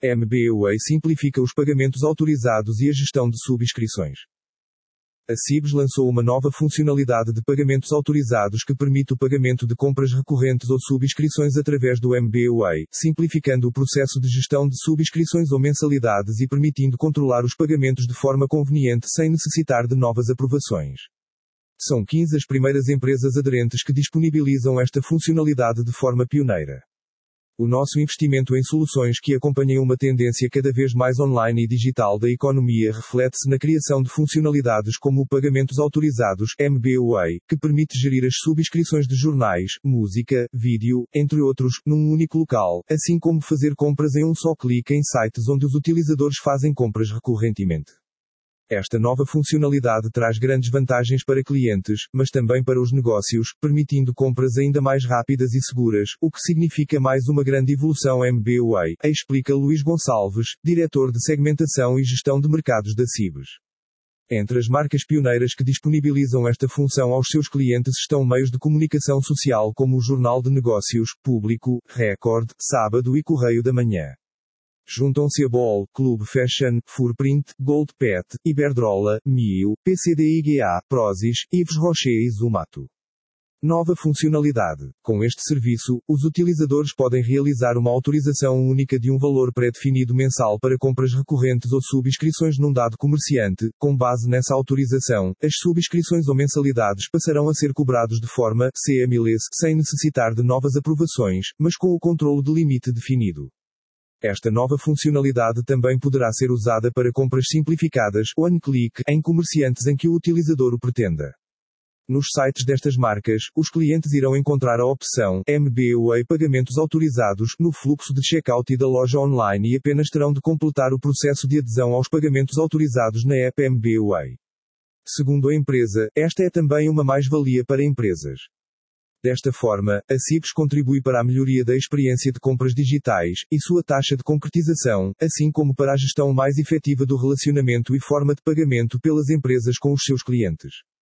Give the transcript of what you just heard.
MBWay simplifica os pagamentos autorizados e a gestão de subscrições. A Cibs lançou uma nova funcionalidade de pagamentos autorizados que permite o pagamento de compras recorrentes ou subscrições através do MBWay, simplificando o processo de gestão de subscrições ou mensalidades e permitindo controlar os pagamentos de forma conveniente sem necessitar de novas aprovações. São 15 as primeiras empresas aderentes que disponibilizam esta funcionalidade de forma pioneira. O nosso investimento em soluções que acompanham uma tendência cada vez mais online e digital da economia reflete-se na criação de funcionalidades como o Pagamentos Autorizados (MBWay), que permite gerir as subscrições de jornais, música, vídeo, entre outros, num único local, assim como fazer compras em um só clique em sites onde os utilizadores fazem compras recorrentemente. Esta nova funcionalidade traz grandes vantagens para clientes, mas também para os negócios, permitindo compras ainda mais rápidas e seguras, o que significa mais uma grande evolução MBWay, explica Luís Gonçalves, diretor de segmentação e gestão de mercados da Cibs. Entre as marcas pioneiras que disponibilizam esta função aos seus clientes estão meios de comunicação social como o Jornal de Negócios, Público, Record, Sábado e Correio da Manhã. Juntam-se a Ball, Clube Fashion, Furprint, Gold Pet, Iberdrola, Mio, PCDIGA, Prozis, Yves Rocher e Zumato. Nova funcionalidade. Com este serviço, os utilizadores podem realizar uma autorização única de um valor pré-definido mensal para compras recorrentes ou subscrições num dado comerciante. Com base nessa autorização, as subscrições ou mensalidades passarão a ser cobrados de forma seamless, sem necessitar de novas aprovações, mas com o controlo de limite definido. Esta nova funcionalidade também poderá ser usada para compras simplificadas, one-click, em comerciantes em que o utilizador o pretenda. Nos sites destas marcas, os clientes irão encontrar a opção MBWay Pagamentos Autorizados no fluxo de checkout da loja online e apenas terão de completar o processo de adesão aos pagamentos autorizados na app MBWay. Segundo a empresa, esta é também uma mais-valia para empresas. Desta forma, a Cibs contribui para a melhoria da experiência de compras digitais e sua taxa de concretização, assim como para a gestão mais efetiva do relacionamento e forma de pagamento pelas empresas com os seus clientes.